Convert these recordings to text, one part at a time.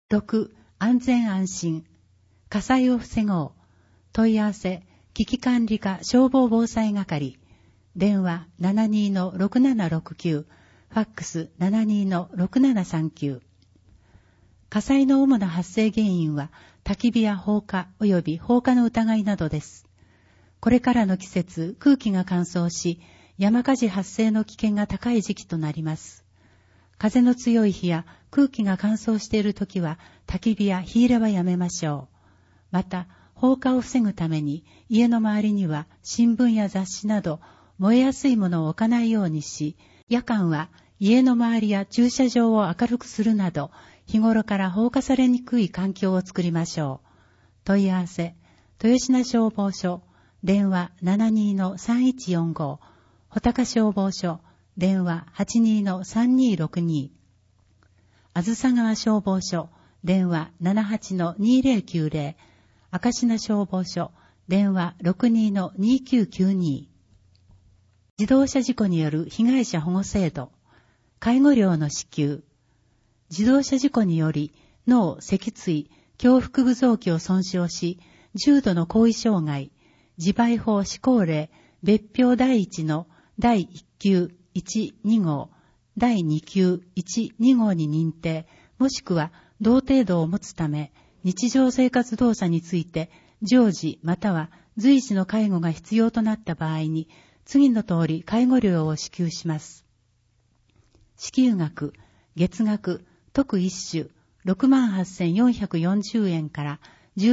6、安全安心。火災を防ごう。問い合わせ、危機管理課消防防災係。電話 72-6769。ファックス 72-6739。火災の主な発生原因は、焚き火や放火及び放火の疑いなどです。これからの季節、空気が乾燥し、山火事発生の危険が高い時期となります。風の強い日や空気が乾燥しているときは、焚き火や火入れはやめましょう。また、放火を防ぐために、家の周りには新聞や雑誌など、燃えやすいものを置かないようにし、夜間は家の周りや駐車場を明るくするなど、日頃から放火されにくい環境を作りましょう。問い合わせ、豊品消防署、電話 72-3145、穂高消防署、電話 82-3262、あずさ川消防署、電話 78-2090、明科消防署、電話 62-2992。自動車事故による被害者保護制度、介護料の支給、自動車事故により脳、脊椎、胸腹部臓器を損傷し、重度の後遺障害、自賠法施行令、別表第1の第1級1、2号、第2級1、2号に認定、もしくは同程度を持つため、日常生活動作について、常時または随時の介護が必要となった場合に、次の通り介護料を支給します。支給額、月額、特一種、68,440 円から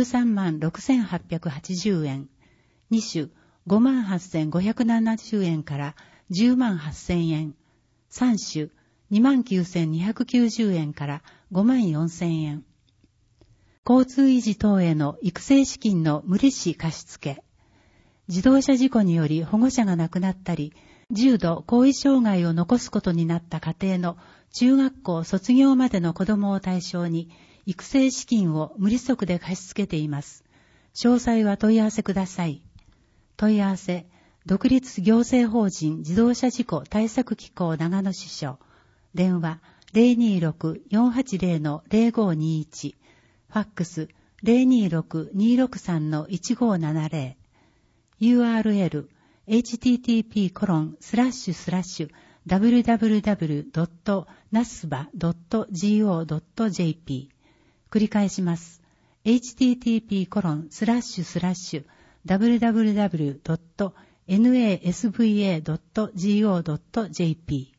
136,880円。二種、58,570 円から108,000円。三種、29,290 円から54,000円。交通維持等への育成資金の無利子貸付。自動車事故により保護者が亡くなったり、重度後遺障害を残すことになった家庭の中学校卒業までの子どもを対象に育成資金を無利息で貸し付けています。詳細は問い合わせください。問い合わせ、独立行政法人自動車事故対策機構長野支所。電話 026-480-0521。ファックス 026-263-1570。URL http://www.nasba.go.jp 繰り返します。http://www.nasba.go.jp